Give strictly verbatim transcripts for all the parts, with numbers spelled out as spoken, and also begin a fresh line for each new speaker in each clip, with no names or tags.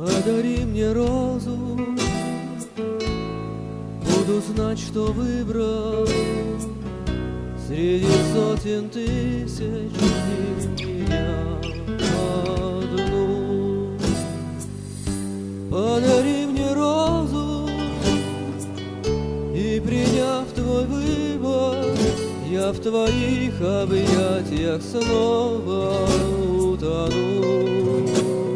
Подари мне розу, буду знать, что выбрал среди сотен тысяч меня одну. Подари мне розу, и приняв твой выбор, я в твоих объятиях снова утону.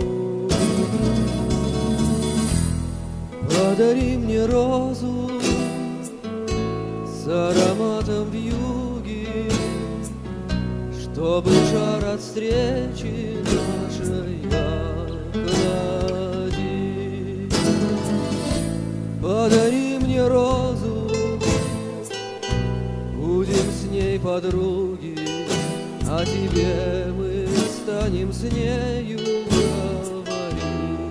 Подари мне розу с ароматом вьюги, чтобы жар от встречи нашей охладить. Подари мне розу, будем с ней подруги, а тебе мы станем с нею говорить.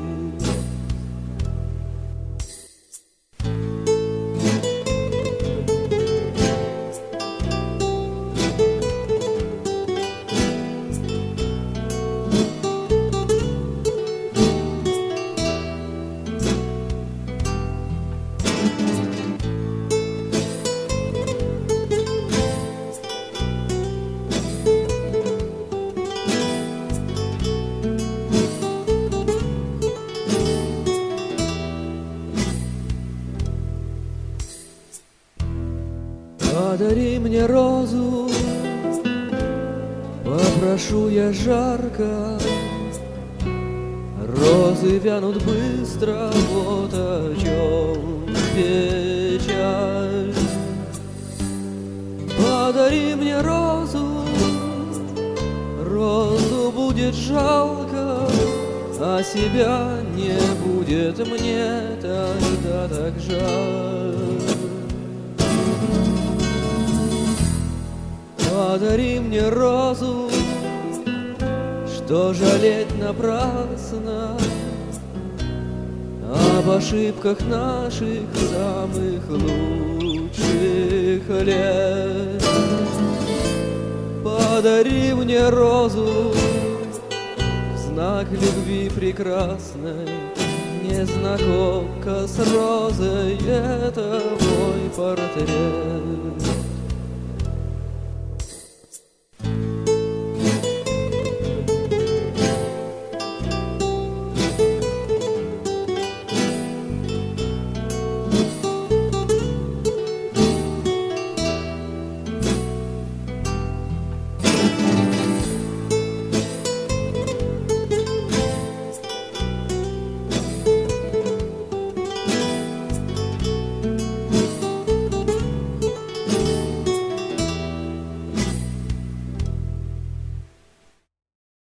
Подари мне розу, попрошу я жарко. Розы вянут быстро, вот о чем печаль. Подари мне розу, розу будет жалко, а себя не будет мне тогда так жаль. Подари мне розу, что жалеть напрасно об ошибках наших самых лучших лет. Подари мне розу в знак любви прекрасной. Незнакомка с розой — это мой портрет.